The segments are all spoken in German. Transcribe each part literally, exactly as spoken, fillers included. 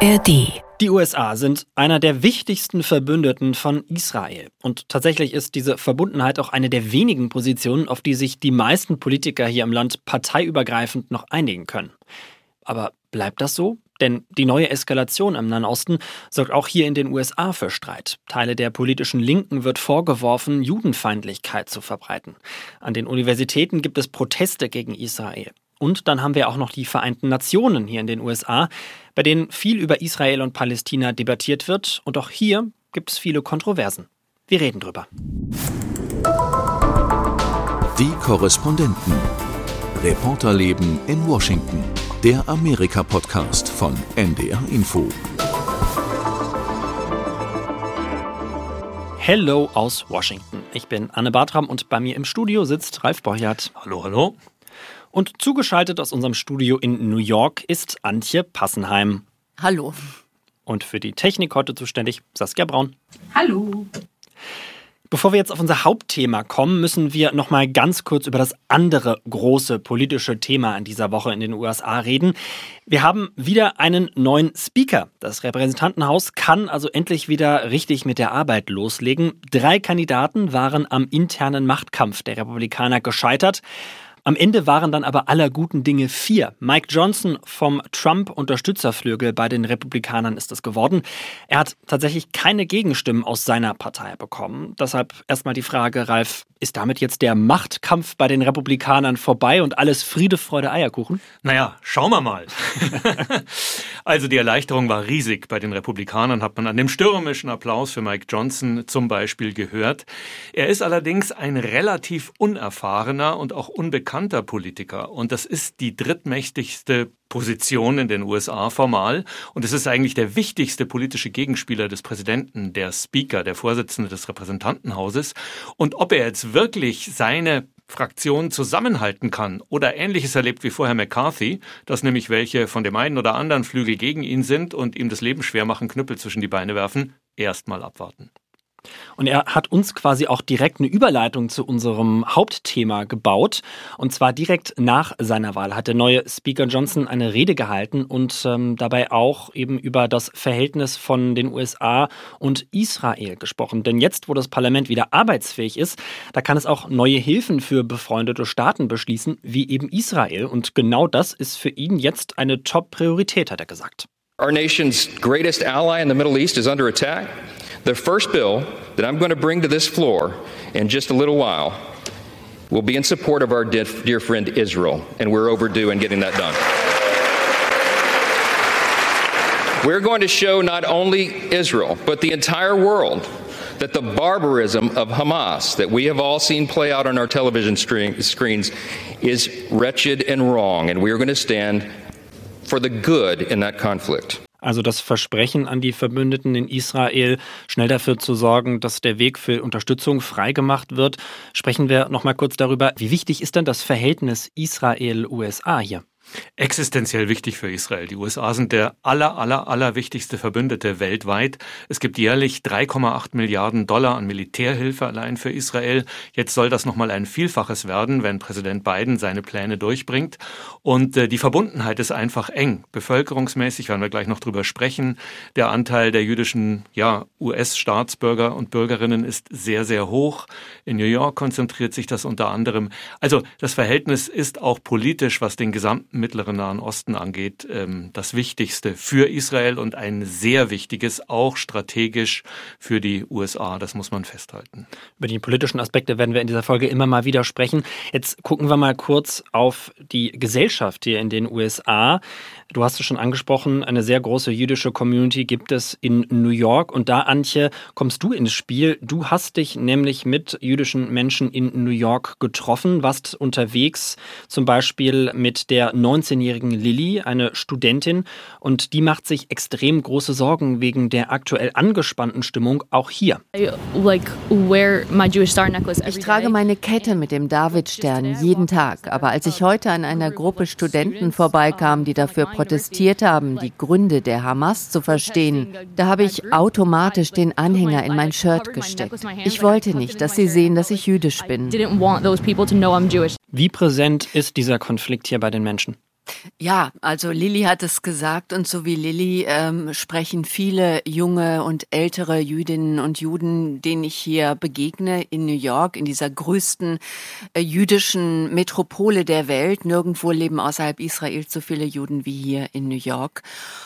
A R D. Die U S A sind einer der wichtigsten Verbündeten von Israel. Und tatsächlich ist diese Verbundenheit auch eine der wenigen Positionen, auf die sich die meisten Politiker hier im Land parteiübergreifend noch einigen können. Aber bleibt das so? Denn die neue Eskalation im Nahen Osten sorgt auch hier in den U S A für Streit. Teile der politischen Linken wird vorgeworfen, Judenfeindlichkeit zu verbreiten. An den Universitäten gibt es Proteste gegen Israel. Und dann haben wir auch noch die Vereinten Nationen hier in den U S A, bei denen viel über Israel und Palästina debattiert wird. Und auch hier gibt es viele Kontroversen. Wir reden drüber. Die Korrespondenten. Reporterleben in Washington. Der Amerika-Podcast von N D R Info. Hello aus Washington. Ich bin Anne Bartram und bei mir im Studio sitzt Ralf Borchardt. Hallo, hallo. Und zugeschaltet aus unserem Studio in New York ist Antje Passenheim. Hallo. Und für die Technik heute zuständig Saskia Braun. Hallo. Bevor wir jetzt auf unser Hauptthema kommen, müssen wir noch mal ganz kurz über das andere große politische Thema in dieser Woche in den U S A reden. Wir haben wieder einen neuen Speaker. Das Repräsentantenhaus kann also endlich wieder richtig mit der Arbeit loslegen. Drei Kandidaten waren am internen Machtkampf der Republikaner gescheitert. Am Ende waren dann aber aller guten Dinge vier. Mike Johnson vom Trump-Unterstützerflügel bei den Republikanern ist es geworden. Er hat tatsächlich keine Gegenstimmen aus seiner Partei bekommen. Deshalb erstmal die Frage, Ralf, ist damit jetzt der Machtkampf bei den Republikanern vorbei und alles Friede, Freude, Eierkuchen? Naja, schauen wir mal. Also die Erleichterung war riesig. Bei den Republikanern hat man an dem stürmischen Applaus für Mike Johnson zum Beispiel gehört. Er ist allerdings ein relativ unerfahrener und auch unbekannter Politiker. Und das ist die drittmächtigste Position in den U S A formal. Und es ist eigentlich der wichtigste politische Gegenspieler des Präsidenten, der Speaker, der Vorsitzende des Repräsentantenhauses. Und ob er jetzt wirklich seine Fraktion zusammenhalten kann oder Ähnliches erlebt wie vorher McCarthy, dass nämlich welche von dem einen oder anderen Flügel gegen ihn sind und ihm das Leben schwer machen, Knüppel zwischen die Beine werfen, erst mal abwarten. Und er hat uns quasi auch direkt eine Überleitung zu unserem Hauptthema gebaut. Und zwar direkt nach seiner Wahl hat der neue Speaker Johnson eine Rede gehalten und ähm, dabei auch eben über das Verhältnis von den U S A und Israel gesprochen. Denn jetzt, wo das Parlament wieder arbeitsfähig ist, da kann es auch neue Hilfen für befreundete Staaten beschließen, wie eben Israel. Und genau das ist für ihn jetzt eine Top-Priorität, hat er gesagt. Our nation's greatest ally in the Middle East is under attack. The first bill that I'm going to bring to this floor in just a little while will be in support of our dear friend Israel, and we're overdue in getting that done. We're going to show not only Israel, but the entire world that the barbarism of Hamas that we have all seen play out on our television screens is wretched and wrong, and we are going to stand for the good in that conflict. Also das Versprechen an die Verbündeten in Israel, schnell dafür zu sorgen, dass der Weg für Unterstützung freigemacht wird. Sprechen wir noch mal kurz darüber, wie wichtig ist denn das Verhältnis Israel-U S A hier? Existenziell wichtig für Israel. Die U S A sind der aller, aller, aller wichtigste Verbündete weltweit. Es gibt jährlich drei Komma acht Milliarden Dollar an Militärhilfe allein für Israel. Jetzt soll das nochmal ein Vielfaches werden, wenn Präsident Biden seine Pläne durchbringt. Und äh, die Verbundenheit ist einfach eng. Bevölkerungsmäßig werden wir gleich noch drüber sprechen. Der Anteil der jüdischen ja, U S-Staatsbürger und Bürgerinnen ist sehr, sehr hoch. In New York konzentriert sich das unter anderem. Also das Verhältnis ist auch politisch, was den gesamten Mittleren Nahen Osten angeht, das Wichtigste für Israel und ein sehr wichtiges, auch strategisch für die U S A. Das muss man festhalten. Über die politischen Aspekte werden wir in dieser Folge immer mal wieder sprechen. Jetzt gucken wir mal kurz auf die Gesellschaft hier in den U S A. Du hast es schon angesprochen, eine sehr große jüdische Community gibt es in New York. Und da, Antje, kommst du ins Spiel. Du hast dich nämlich mit jüdischen Menschen in New York getroffen, warst unterwegs, zum Beispiel mit der neunzehnjährigen Lilly, eine Studentin. Und die macht sich extrem große Sorgen wegen der aktuell angespannten Stimmung auch hier. Ich trage meine Kette mit dem Davidstern jeden Tag. Aber als ich heute an einer Gruppe Studenten vorbeikam, die dafür protestiert haben, die Gründe der Hamas zu verstehen, da habe ich automatisch den Anhänger in mein Shirt gesteckt. Ich wollte nicht, dass sie sehen, dass ich jüdisch bin. Wie präsent ist dieser Konflikt hier bei den Menschen? Ja, also Lilly hat es gesagt und so wie Lilly ähm, sprechen viele junge und ältere Jüdinnen und Juden, denen ich hier begegne in New York, in dieser größten äh, jüdischen Metropole der Welt. Nirgendwo leben außerhalb Israels so viele Juden wie hier in New York.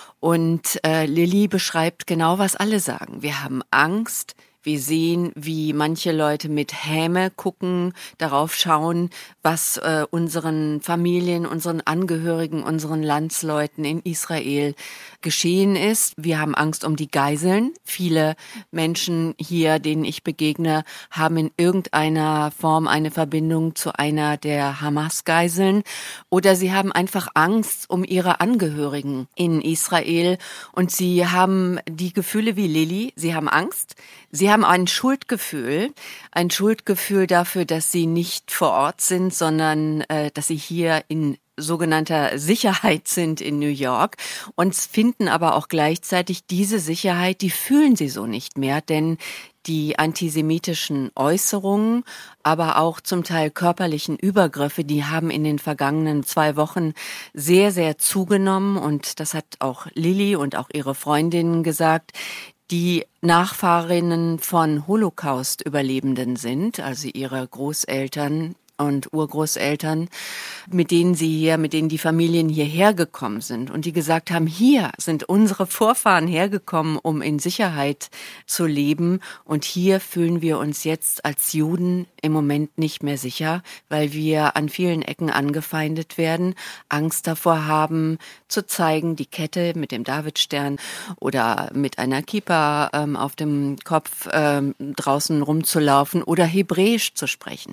Und äh, Lilly beschreibt genau, was alle sagen. Wir haben Angst. Wir sehen, wie manche Leute mit Häme gucken, darauf schauen, was äh, unseren Familien, unseren Angehörigen, unseren Landsleuten in Israel geschehen ist. Wir haben Angst um die Geiseln. Viele Menschen hier, denen ich begegne, haben in irgendeiner Form eine Verbindung zu einer der Hamas-Geiseln. Oder sie haben einfach Angst um ihre Angehörigen in Israel. Und sie haben die Gefühle wie Lilly. Sie haben Angst. Sie haben ein Schuldgefühl, ein Schuldgefühl dafür, dass sie nicht vor Ort sind, sondern äh, dass sie hier in sogenannter Sicherheit sind in New York und finden aber auch gleichzeitig diese Sicherheit, die fühlen sie so nicht mehr, denn die antisemitischen Äußerungen, aber auch zum Teil körperlichen Übergriffe, die haben in den vergangenen zwei Wochen sehr, sehr zugenommen und das hat auch Lilly und auch ihre Freundinnen gesagt, die Nachfahrinnen von Holocaust-Überlebenden sind, also ihre Großeltern und Urgroßeltern, mit denen sie hier, mit denen die Familien hierher gekommen sind und die gesagt haben, hier sind unsere Vorfahren hergekommen, um in Sicherheit zu leben und hier fühlen wir uns jetzt als Juden im Moment nicht mehr sicher, weil wir an vielen Ecken angefeindet werden, Angst davor haben, zu zeigen, die Kette mit dem Davidstern oder mit einer Kippa ähm, auf dem Kopf ähm, draußen rumzulaufen oder Hebräisch zu sprechen.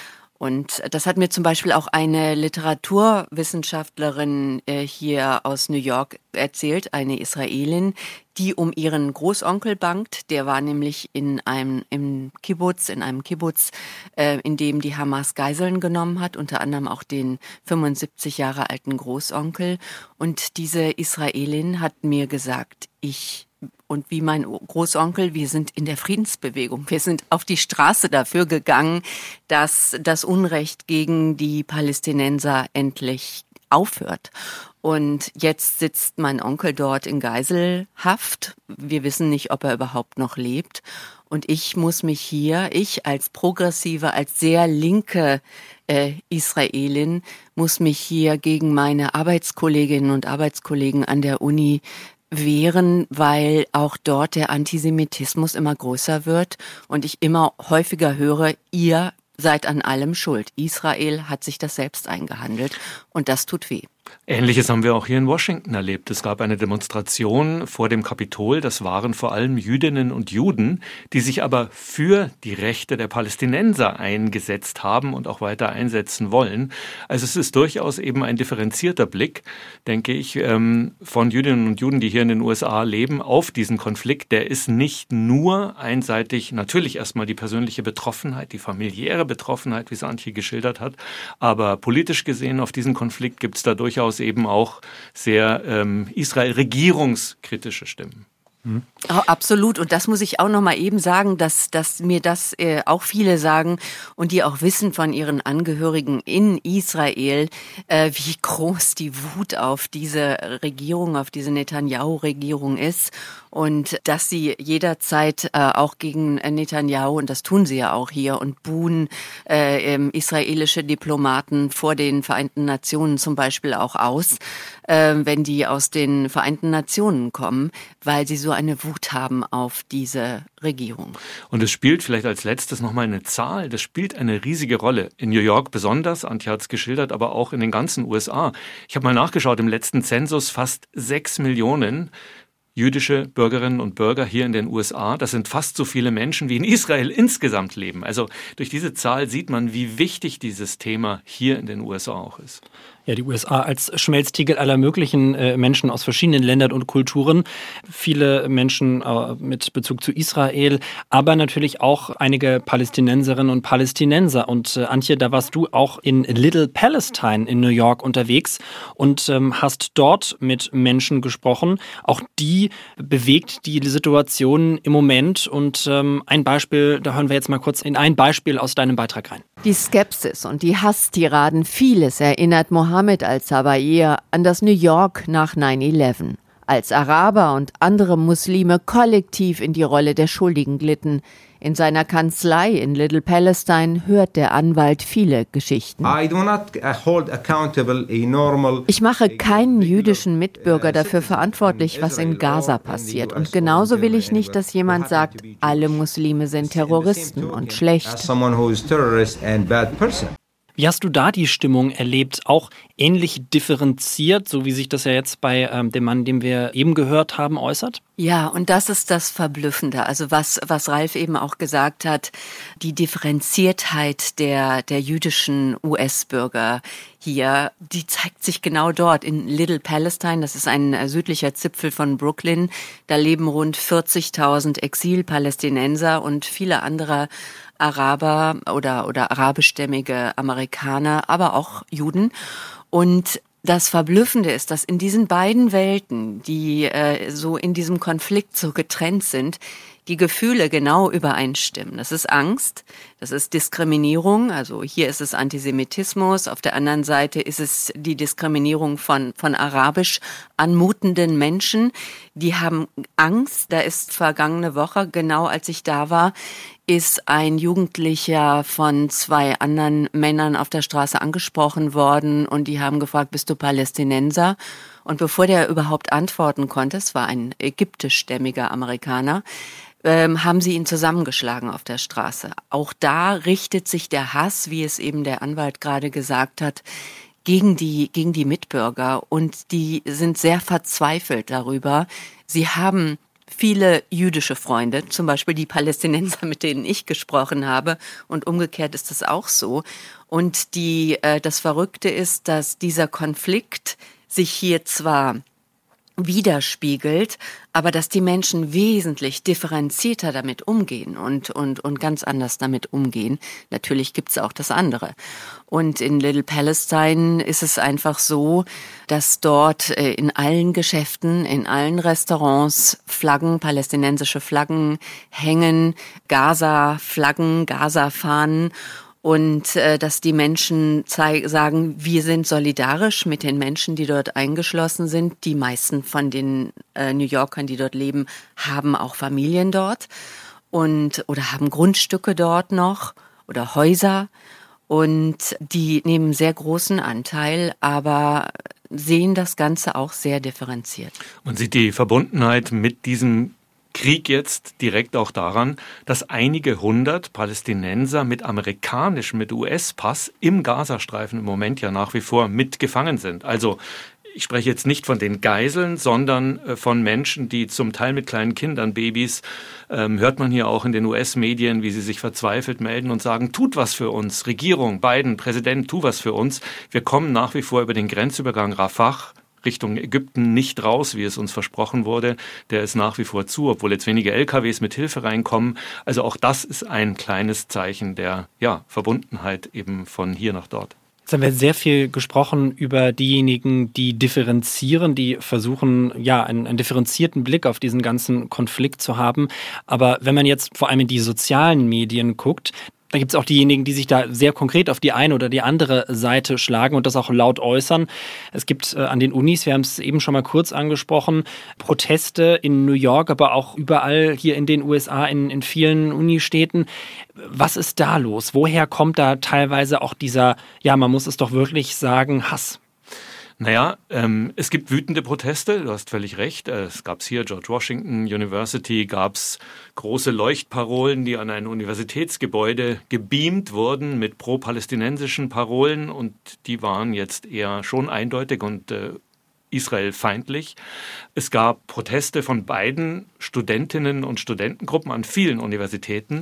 Und das hat mir zum Beispiel auch eine Literaturwissenschaftlerin äh, hier aus New York erzählt, eine Israelin, die um ihren Großonkel bangt. Der war nämlich in einem im Kibbutz, in einem Kibbutz, äh, in dem die Hamas Geiseln genommen hat, unter anderem auch den fünfundsiebzig Jahre alten Großonkel. Und diese Israelin hat mir gesagt, ich und wie mein Großonkel, wir sind in der Friedensbewegung. Wir sind auf die Straße dafür gegangen, dass das Unrecht gegen die Palästinenser endlich aufhört. Und jetzt sitzt mein Onkel dort in Geiselhaft. Wir wissen nicht, ob er überhaupt noch lebt. Und ich muss mich hier, ich als progressive, als sehr linke äh, Israelin, muss mich hier gegen meine Arbeitskolleginnen und Arbeitskollegen an der Uni wehren, weil auch dort der Antisemitismus immer größer wird und ich immer häufiger höre, ihr seid an allem schuld. Israel hat sich das selbst eingehandelt und das tut weh. Ähnliches haben wir auch hier in Washington erlebt. Es gab eine Demonstration vor dem Kapitol. Das waren vor allem Jüdinnen und Juden, die sich aber für die Rechte der Palästinenser eingesetzt haben und auch weiter einsetzen wollen. Also es ist durchaus eben ein differenzierter Blick, denke ich, von Jüdinnen und Juden, die hier in den U S A leben, auf diesen Konflikt. Der ist nicht nur einseitig, natürlich erstmal die persönliche Betroffenheit, die familiäre Betroffenheit, wie es Antje geschildert hat, aber politisch gesehen auf diesen Konflikt gibt es da durchaus eben auch sehr ähm, Israel-regierungskritische Stimmen. Mhm. Oh, absolut. Und das muss ich auch noch mal eben sagen, dass, dass mir das äh, auch viele sagen und die auch wissen von ihren Angehörigen in Israel, äh, wie groß die Wut auf diese Regierung, auf diese Netanyahu-Regierung ist. Und dass sie jederzeit äh, auch gegen Netanyahu, und das tun sie ja auch hier, und buhen äh, ähm, israelische Diplomaten vor den Vereinten Nationen zum Beispiel auch aus, äh, wenn die aus den Vereinten Nationen kommen, weil sie so eine Wut haben auf diese Regierung. Und es spielt vielleicht als letztes nochmal eine Zahl, das spielt eine riesige Rolle. In New York besonders, Antje hat es geschildert, aber auch in den ganzen U S A. Ich habe mal nachgeschaut, im letzten Zensus fast sechs Millionen jüdische Bürgerinnen und Bürger hier in den U S A. Das sind fast so viele Menschen, wie in Israel insgesamt leben. Also durch diese Zahl sieht man, wie wichtig dieses Thema hier in den U S A auch ist. Ja, die U S A als Schmelztiegel aller möglichen äh, Menschen aus verschiedenen Ländern und Kulturen. Viele Menschen äh, mit Bezug zu Israel, aber natürlich auch einige Palästinenserinnen und Palästinenser. Und äh, Antje, da warst du auch in Little Palestine in New York unterwegs und ähm, hast dort mit Menschen gesprochen, auch die Wie bewegt die Situation im Moment? Und ähm, ein Beispiel, da hören wir jetzt mal kurz in ein Beispiel aus deinem Beitrag rein. Die Skepsis und die Hasstiraden, vieles erinnert Mohammed al-Sabair an das New York nach neun elf. Als Araber und andere Muslime kollektiv in die Rolle der Schuldigen glitten. In seiner Kanzlei in Little Palestine hört der Anwalt viele Geschichten. Ich mache keinen jüdischen Mitbürger dafür verantwortlich, was in Gaza passiert. Und genauso will ich nicht, dass jemand sagt, alle Muslime sind Terroristen und schlecht. Wie hast du da die Stimmung erlebt? Auch ähnlich differenziert, so wie sich das ja jetzt bei ähm, dem Mann, den wir eben gehört haben, äußert? Ja, und das ist das Verblüffende. Also was, was Ralf eben auch gesagt hat, die Differenziertheit der, der jüdischen U S-Bürger hier, die zeigt sich genau dort in Little Palestine. Das ist ein südlicher Zipfel von Brooklyn. Da leben rund vierzigtausend Exil-Palästinenser und viele andere Araber oder, oder arabischstämmige Amerikaner, aber auch Juden. Und das Verblüffende ist, dass in diesen beiden Welten, die äh, so in diesem Konflikt so getrennt sind, die Gefühle genau übereinstimmen. Das ist Angst, das ist Diskriminierung, also hier ist es Antisemitismus, auf der anderen Seite ist es die Diskriminierung von, von arabisch anmutenden Menschen, die haben Angst. Da ist vergangene Woche, genau als ich da war, ist ein Jugendlicher von zwei anderen Männern auf der Straße angesprochen worden und die haben gefragt, bist du Palästinenser? Und bevor der überhaupt antworten konnte, es war ein ägyptischstämmiger Amerikaner, ähm, haben sie ihn zusammengeschlagen auf der Straße. Auch da richtet sich der Hass, wie es eben der Anwalt gerade gesagt hat, gegen die, gegen die Mitbürger und die sind sehr verzweifelt darüber. Sie haben viele jüdische Freunde, zum Beispiel die Palästinenser, mit denen ich gesprochen habe, und umgekehrt ist das auch so. Und die, äh, das Verrückte ist, dass dieser Konflikt sich hier zwar widerspiegelt, aber dass die Menschen wesentlich differenzierter damit umgehen und, und, und ganz anders damit umgehen. Natürlich gibt's auch das andere. Und in Little Palestine ist es einfach so, dass dort in allen Geschäften, in allen Restaurants Flaggen, palästinensische Flaggen hängen, Gaza-Flaggen, Gaza-Fahnen. Und äh, dass die Menschen zei- sagen, wir sind solidarisch mit den Menschen, die dort eingeschlossen sind. Die meisten von den äh, New Yorkern, die dort leben, haben auch Familien dort und oder haben Grundstücke dort noch oder Häuser. Und die nehmen sehr großen Anteil, aber sehen das Ganze auch sehr differenziert. Man sieht die Verbundenheit mit diesem Krieg jetzt direkt auch daran, dass einige hundert Palästinenser mit amerikanischem, mit U S-Pass im Gazastreifen im Moment ja nach wie vor mitgefangen sind. Also ich spreche jetzt nicht von den Geiseln, sondern von Menschen, die zum Teil mit kleinen Kindern, Babys, ähm, hört man hier auch in den U S-Medien, wie sie sich verzweifelt melden und sagen, tut was für uns, Regierung, Biden, Präsident, tu was für uns. Wir kommen nach wie vor über den Grenzübergang Rafah Richtung Ägypten nicht raus, wie es uns versprochen wurde. Der ist nach wie vor zu, obwohl jetzt wenige L K Ws mit Hilfe reinkommen. Also auch das ist ein kleines Zeichen der ja, Verbundenheit eben von hier nach dort. Jetzt haben wir sehr viel gesprochen über diejenigen, die differenzieren, die versuchen, ja, einen, einen differenzierten Blick auf diesen ganzen Konflikt zu haben. Aber wenn man jetzt vor allem in die sozialen Medien guckt, da gibt es auch diejenigen, die sich da sehr konkret auf die eine oder die andere Seite schlagen und das auch laut äußern. Es gibt äh, an den Unis, wir haben es eben schon mal kurz angesprochen, Proteste in New York, aber auch überall hier in den U S A, in, in vielen Unistädten. Was ist da los? Woher kommt da teilweise auch dieser, ja, man muss es doch wirklich sagen, Hass? Naja, ähm, es gibt wütende Proteste, du hast völlig recht. Es gab hier, George Washington University, gab es große Leuchtparolen, die an ein Universitätsgebäude gebeamt wurden mit pro-palästinensischen Parolen und die waren jetzt eher schon eindeutig und äh, israelfeindlich. Es gab Proteste von beiden Studentinnen und Studentengruppen an vielen Universitäten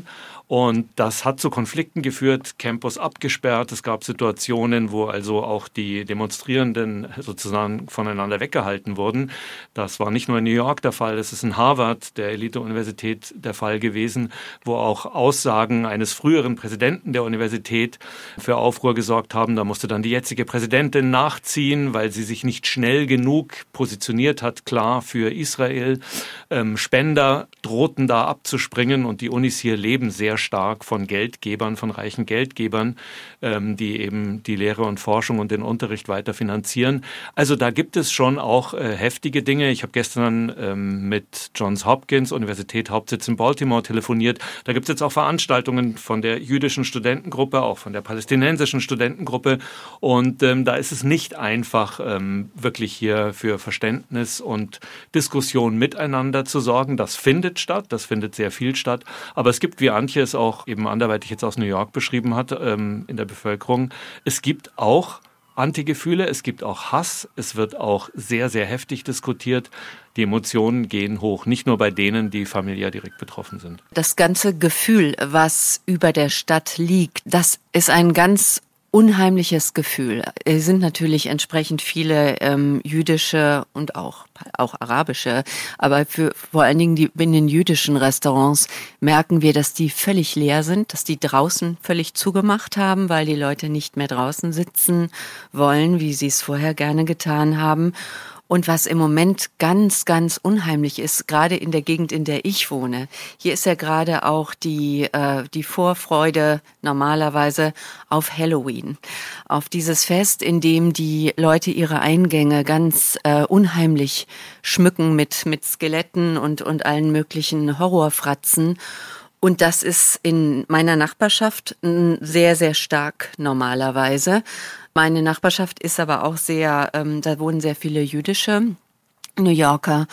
Und das hat zu Konflikten geführt, Campus abgesperrt. Es gab Situationen, wo also auch die Demonstrierenden sozusagen voneinander weggehalten wurden. Das war nicht nur in New York der Fall, es ist in Harvard, der Elite-Universität, der Fall gewesen, wo auch Aussagen eines früheren Präsidenten der Universität für Aufruhr gesorgt haben. Da musste dann die jetzige Präsidentin nachziehen, weil sie sich nicht schnell genug positioniert hat, klar für Israel. Ähm, Spender drohten da abzuspringen und die Unis hier leben sehr stark von Geldgebern, von reichen Geldgebern, ähm, die eben die Lehre und Forschung und den Unterricht weiter finanzieren. Also da gibt es schon auch äh, heftige Dinge. Ich habe gestern ähm, mit Johns Hopkins, Universität Hauptsitz in Baltimore, telefoniert. Da gibt es jetzt auch Veranstaltungen von der jüdischen Studentengruppe, auch von der palästinensischen Studentengruppe. Und ähm, da ist es nicht einfach, ähm, wirklich hier für Verständnis und Diskussion miteinander zu sorgen. Das findet statt, das findet sehr viel statt. Aber es gibt, wie Antje es auch eben anderweitig jetzt aus New York beschrieben hat, ähm, in der Bevölkerung, es gibt auch Antigefühle, es gibt auch Hass, es wird auch sehr, sehr heftig diskutiert. Die Emotionen gehen hoch, nicht nur bei denen, die familiär direkt betroffen sind. Das ganze Gefühl, was über der Stadt liegt, das ist ein ganz unheimliches Gefühl. Es sind natürlich entsprechend viele ähm, jüdische und auch auch arabische, aber für vor allen Dingen die in den jüdischen Restaurants merken wir, dass die völlig leer sind, dass die draußen völlig zugemacht haben, weil die Leute nicht mehr draußen sitzen wollen, wie sie es vorher gerne getan haben. Und was im Moment ganz, ganz unheimlich ist, gerade in der Gegend, in der ich wohne, hier ist ja gerade auch die äh, die Vorfreude normalerweise auf Halloween, auf dieses Fest, in dem die Leute ihre Eingänge ganz äh, unheimlich schmücken mit mit Skeletten und und allen möglichen Horrorfratzen. Und das ist in meiner Nachbarschaft sehr, sehr stark normalerweise. Meine Nachbarschaft ist aber auch sehr, ähm, da wohnen sehr viele jüdische New Yorker.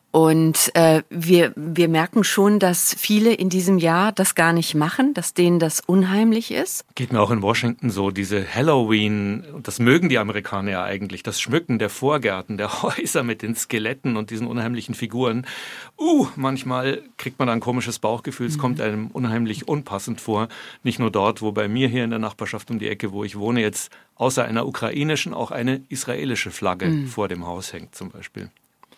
Und äh, wir wir merken schon, dass viele in diesem Jahr das gar nicht machen, dass denen das unheimlich ist. Geht mir auch in Washington so, diese Halloween, das mögen die Amerikaner ja eigentlich, das Schmücken der Vorgärten, der Häuser mit den Skeletten und diesen unheimlichen Figuren. Uh, manchmal kriegt man da ein komisches Bauchgefühl, es mhm. kommt einem unheimlich unpassend vor. Nicht nur dort, wo bei mir hier in der Nachbarschaft um die Ecke, wo ich wohne, jetzt außer einer ukrainischen auch eine israelische Flagge mhm. vor dem Haus hängt zum Beispiel.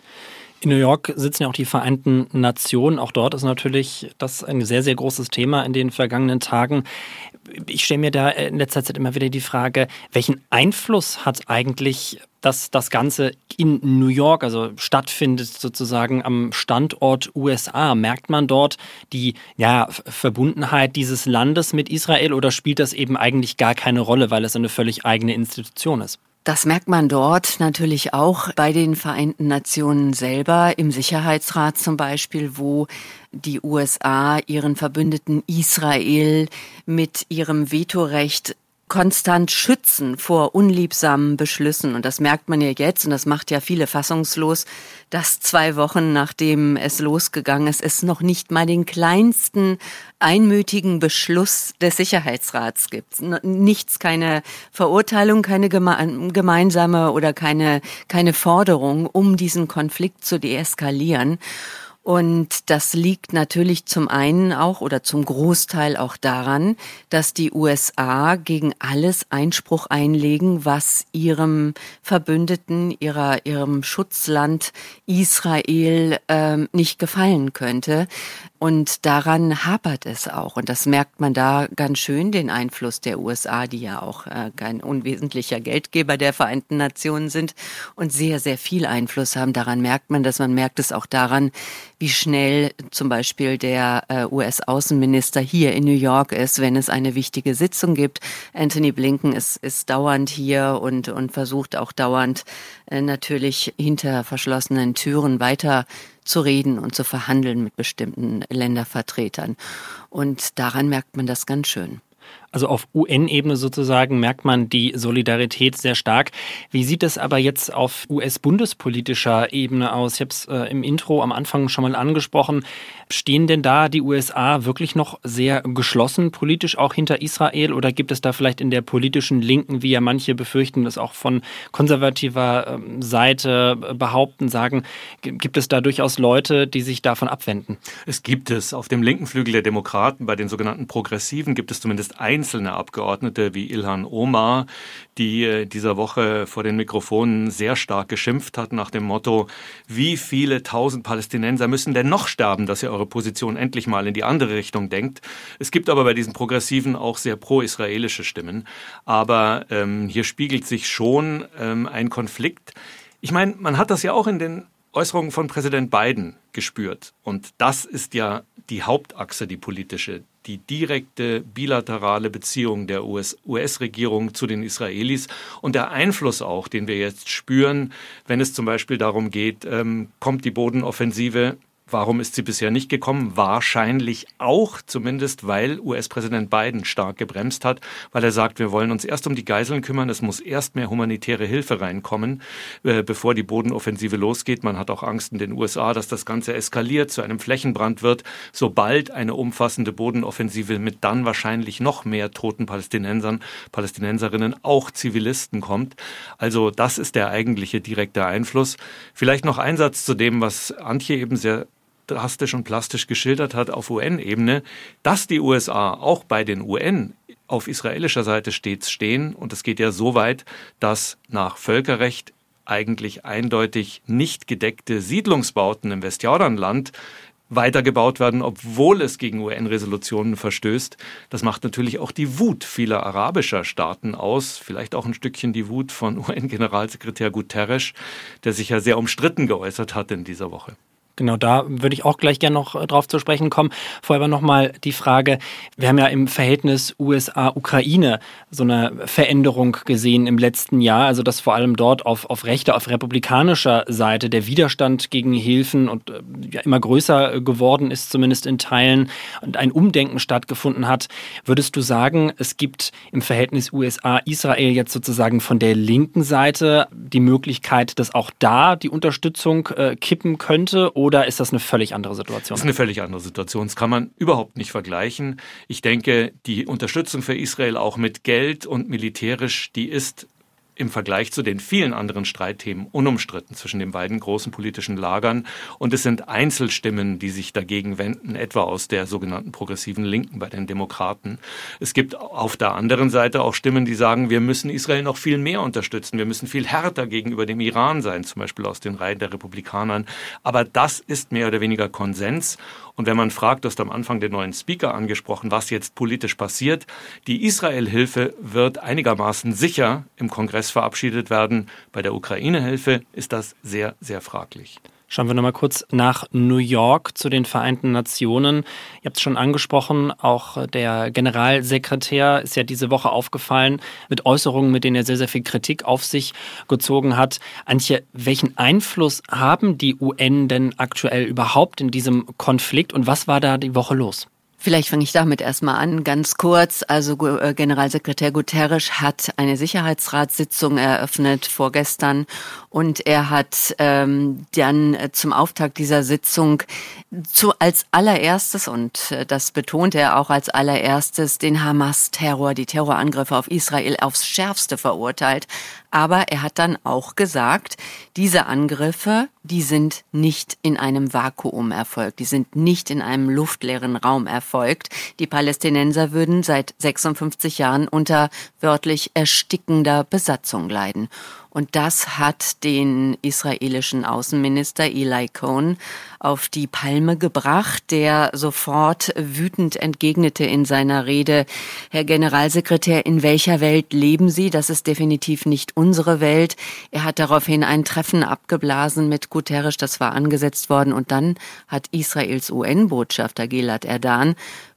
In New York sitzen ja auch die Vereinten Nationen. Auch dort ist natürlich das ein sehr, sehr großes Thema in den vergangenen Tagen. Ich stelle mir da in letzter Zeit immer wieder die Frage, welchen Einfluss hat eigentlich dass das Ganze in New York, also stattfindet sozusagen am Standort U S A? Merkt man dort die ja, Verbundenheit dieses Landes mit Israel oder spielt das eben eigentlich gar keine Rolle, weil es eine völlig eigene Institution ist? Das merkt man dort natürlich auch bei den Vereinten Nationen selber, im Sicherheitsrat zum Beispiel, wo die U S A ihren Verbündeten Israel mit ihrem Vetorecht konstant schützen vor unliebsamen Beschlüssen. Und das merkt man ja jetzt, und das macht ja viele fassungslos, dass zwei Wochen nachdem es losgegangen ist, es noch nicht mal den kleinsten einmütigen Beschluss des Sicherheitsrats gibt. Nichts, keine Verurteilung, keine geme- gemeinsame oder keine, keine Forderung, um diesen Konflikt zu deeskalieren. Und das liegt natürlich zum einen auch oder zum Großteil auch daran, dass die U S A gegen alles Einspruch einlegen, was ihrem Verbündeten, ihrer, ihrem Schutzland Israel ähm, nicht gefallen könnte. Und daran hapert es auch. Und das merkt man da ganz schön, den Einfluss der U S A, die ja auch äh, kein unwesentlicher Geldgeber der Vereinten Nationen sind und sehr, sehr viel Einfluss haben. Daran merkt man das. Man merkt es auch daran, wie schnell zum Beispiel der äh, U S-Außenminister hier in New York ist, wenn es eine wichtige Sitzung gibt. Anthony Blinken ist, ist dauernd hier und, und versucht auch dauernd äh, natürlich hinter verschlossenen Türen weiter zu reden und zu verhandeln mit bestimmten Ländervertretern. Und daran merkt man das ganz schön. Also auf U N-Ebene sozusagen merkt man die Solidarität sehr stark. Wie sieht es aber jetzt auf U S-bundespolitischer Ebene aus? Ich habe es äh, im Intro am Anfang schon mal angesprochen. Stehen denn da die U S A wirklich noch sehr geschlossen politisch auch hinter Israel oder gibt es da vielleicht in der politischen Linken, wie ja manche befürchten, das auch von konservativer ähm, Seite behaupten, sagen, gibt es da durchaus Leute, die sich davon abwenden? Es gibt es. Auf dem linken Flügel der Demokraten, bei den sogenannten Progressiven, gibt es zumindest einzelne Abgeordnete wie Ilhan Omar, die dieser Woche vor den Mikrofonen sehr stark geschimpft hat nach dem Motto, wie viele tausend Palästinenser müssen denn noch sterben, dass ihr eure Position endlich mal in die andere Richtung denkt. Es gibt aber bei diesen Progressiven auch sehr pro-israelische Stimmen. Aber ähm, hier spiegelt sich schon ähm, ein Konflikt. Ich meine, man hat das ja auch in den Äußerungen von Präsident Biden gespürt. Und das ist ja die Hauptachse, die politische, die direkte bilaterale Beziehung der U S-Regierung zu den Israelis und der Einfluss auch, den wir jetzt spüren, wenn es zum Beispiel darum geht, ähm, kommt die Bodenoffensive. Warum ist sie bisher nicht gekommen? Wahrscheinlich auch, zumindest weil U S-Präsident Biden stark gebremst hat, weil er sagt, wir wollen uns erst um die Geiseln kümmern, es muss erst mehr humanitäre Hilfe reinkommen, äh, bevor die Bodenoffensive losgeht. Man hat auch Angst in den U S A, dass das Ganze eskaliert, zu einem Flächenbrand wird, sobald eine umfassende Bodenoffensive mit dann wahrscheinlich noch mehr toten Palästinensern, Palästinenserinnen, auch Zivilisten kommt. Also das ist der eigentliche direkte Einfluss. Vielleicht noch ein Satz zu dem, was Antje eben sehr drastisch und plastisch geschildert hat auf U N-Ebene, dass die U S A auch bei den U N auf israelischer Seite stets stehen. Und es geht ja so weit, dass nach Völkerrecht eigentlich eindeutig nicht gedeckte Siedlungsbauten im Westjordanland weitergebaut werden, obwohl es gegen U N-Resolutionen verstößt. Das macht natürlich auch die Wut vieler arabischer Staaten aus, vielleicht auch ein Stückchen die Wut von U N-Generalsekretär Guterres, der sich ja sehr umstritten geäußert hat in dieser Woche. Genau, da würde ich auch gleich gerne noch drauf zu sprechen kommen. Vorher aber nochmal die Frage, wir haben ja im Verhältnis U S A-Ukraine so eine Veränderung gesehen im letzten Jahr, also dass vor allem dort auf, auf rechter, auf republikanischer Seite der Widerstand gegen Hilfen und äh, ja, immer größer geworden ist, zumindest in Teilen, und ein Umdenken stattgefunden hat. Würdest du sagen, es gibt im Verhältnis U S A-Israel jetzt sozusagen von der linken Seite die Möglichkeit, dass auch da die Unterstützung äh, kippen könnte? Oder ist das eine völlig andere Situation? Das ist eine völlig andere Situation. Das kann man überhaupt nicht vergleichen. Ich denke, die Unterstützung für Israel auch mit Geld und militärisch, die ist im Vergleich zu den vielen anderen Streitthemen unumstritten zwischen den beiden großen politischen Lagern. Und es sind Einzelstimmen, die sich dagegen wenden, etwa aus der sogenannten progressiven Linken bei den Demokraten. Es gibt auf der anderen Seite auch Stimmen, die sagen, wir müssen Israel noch viel mehr unterstützen. Wir müssen viel härter gegenüber dem Iran sein, zum Beispiel aus den Reihen der Republikanern. Aber das ist mehr oder weniger Konsens. Und wenn man fragt, du hast am Anfang den neuen Speaker angesprochen, was jetzt politisch passiert, die Israel-Hilfe wird einigermaßen sicher im Kongress verabschiedet werden. Bei der Ukraine-Hilfe ist das sehr, sehr fraglich. Schauen wir nochmal kurz nach New York zu den Vereinten Nationen. Ihr habt es schon angesprochen, auch der Generalsekretär ist ja diese Woche aufgefallen mit Äußerungen, mit denen er sehr, sehr viel Kritik auf sich gezogen hat. Antje, welchen Einfluss haben die U N denn aktuell überhaupt in diesem Konflikt und was war da die Woche los? Vielleicht fange ich damit erstmal an, ganz kurz. Also Generalsekretär Guterres hat eine Sicherheitsratssitzung eröffnet vorgestern und er hat ähm, dann zum Auftakt dieser Sitzung zu, als allererstes, und das betont er auch als allererstes, den Hamas-Terror, die Terrorangriffe auf Israel aufs Schärfste verurteilt. Aber er hat dann auch gesagt, diese Angriffe, die sind nicht in einem Vakuum erfolgt, die sind nicht in einem luftleeren Raum erfolgt. Die Palästinenser würden seit sechsundfünfzig Jahren unter wörtlich erstickender Besatzung leiden. Und das hat den israelischen Außenminister Eli Cohen auf die Palme gebracht, der sofort wütend entgegnete in seiner Rede: Herr Generalsekretär, in welcher Welt leben Sie? Das ist definitiv nicht unsere Welt. Er hat daraufhin ein Treffen abgeblasen mit Guterres, das war angesetzt worden. Und dann hat Israels U N-Botschafter Gilad Erdan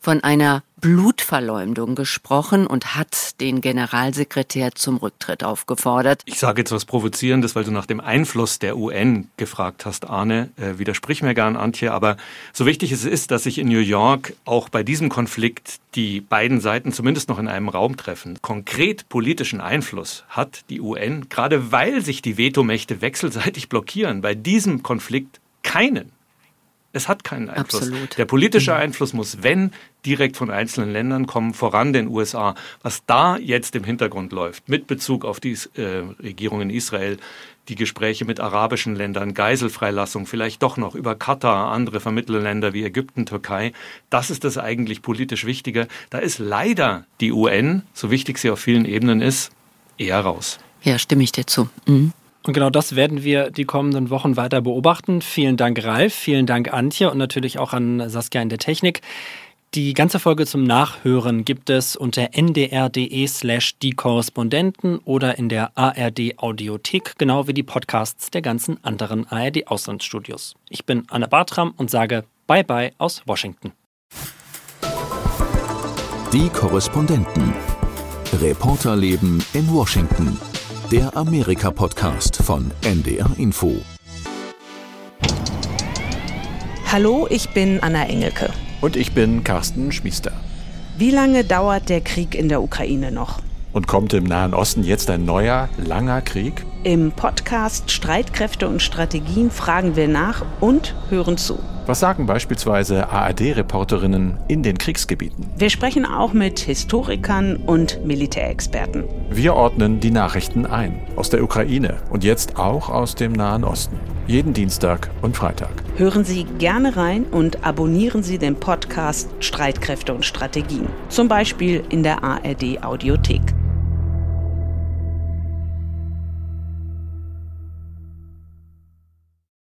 von einer Blutverleumdung gesprochen und hat den Generalsekretär zum Rücktritt aufgefordert. Ich sage jetzt was Provozierendes, weil du nach dem Einfluss der U N gefragt hast, Arne. Äh, widersprich mir gern, Antje, aber so wichtig es ist, dass sich in New York auch bei diesem Konflikt die beiden Seiten zumindest noch in einem Raum treffen. Konkret politischen Einfluss hat die U N, gerade weil sich die Vetomächte wechselseitig blockieren, bei diesem Konflikt keinen. Es hat keinen Einfluss. Absolut. Der politische Einfluss muss, wenn, direkt von einzelnen Ländern kommen, voran den U S A. Was da jetzt im Hintergrund läuft, mit Bezug auf die äh, Regierung in Israel, die Gespräche mit arabischen Ländern, Geiselfreilassung, vielleicht doch noch über Katar, andere Vermittlerländer wie Ägypten, Türkei, das ist das eigentlich politisch Wichtige. Da ist leider die U N, so wichtig sie auf vielen Ebenen ist, eher raus. Ja, stimme ich dir zu. Mhm. Und genau das werden wir die kommenden Wochen weiter beobachten. Vielen Dank, Ralf, vielen Dank, Antje und natürlich auch an Saskia in der Technik. Die ganze Folge zum Nachhören gibt es unter ndr.de slash die Korrespondenten oder in der A R D Audiothek, genau wie die Podcasts der ganzen anderen A R D Auslandsstudios. Ich bin Anne Bartram und sage Bye-bye aus Washington. Die Korrespondenten. Reporterleben in Washington. Der Amerika-Podcast von N D R Info. Hallo, ich bin Anna Engelke. Und ich bin Carsten Schmiester. Wie lange dauert der Krieg in der Ukraine noch? Und kommt im Nahen Osten jetzt ein neuer, langer Krieg? Im Podcast Streitkräfte und Strategien fragen wir nach und hören zu. Was sagen beispielsweise A R D-Reporterinnen in den Kriegsgebieten? Wir sprechen auch mit Historikern und Militärexperten. Wir ordnen die Nachrichten ein. Aus der Ukraine und jetzt auch aus dem Nahen Osten. Jeden Dienstag und Freitag. Hören Sie gerne rein und abonnieren Sie den Podcast Streitkräfte und Strategien. Zum Beispiel in der A R D Audiothek.